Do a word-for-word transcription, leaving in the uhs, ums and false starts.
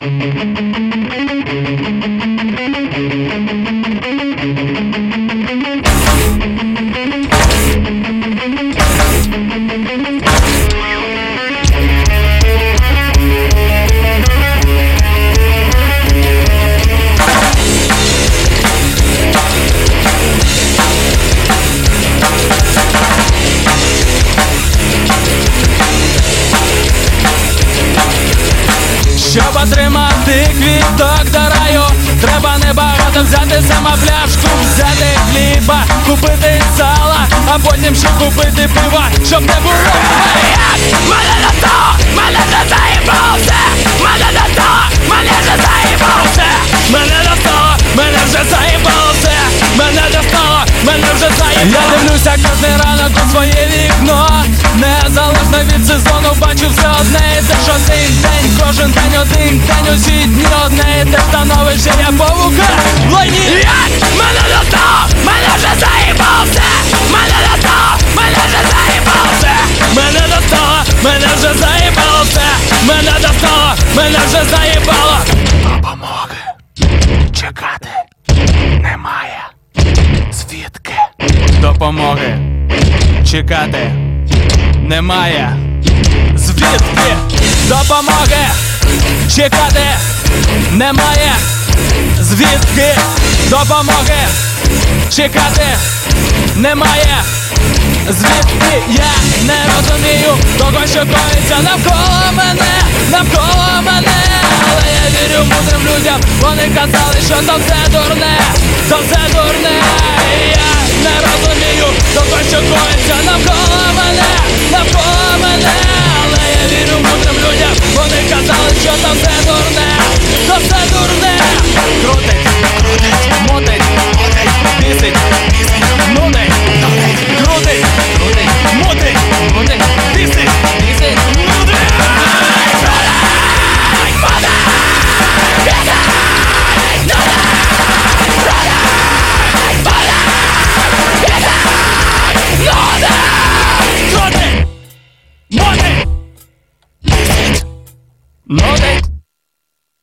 Щоб отримати квіток до раю, треба небагато взяти, сама пляшку, взяти хліба, купити сала, а потім ще купити пива, щоб не було як мене не то, мене вже заїбався, мене не то, мене вже заїбався, мене не то, мене вже заїбався, мене не то, мене вже заїбався. Я дивлюся кожний ранок у своє вікно, незалежно від сезону бачу все одне і те, що один день, кожен день один день, усі дні одне і те становище, я павука в лайні. Як мене не то, мене вже заїбався, мене не то, мене вже заїбався, мене не то, мене вже заїбався, мене не то, мене вже заїбало. Допомоги чекати немає. Звідки допомоги чекати немає. Звідки допомоги чекати немає. Звідки допомоги чекати немає. Звідки я не розумію того, що коїться навколо мене, навколо мене. Але я вірю мудрим людям, вони казали, що то все дурне, то все дурне. І я не розумію того, що коїться навколо мене, навколо мене. Але я вірю мудрим людям, вони казали, що то все дурне.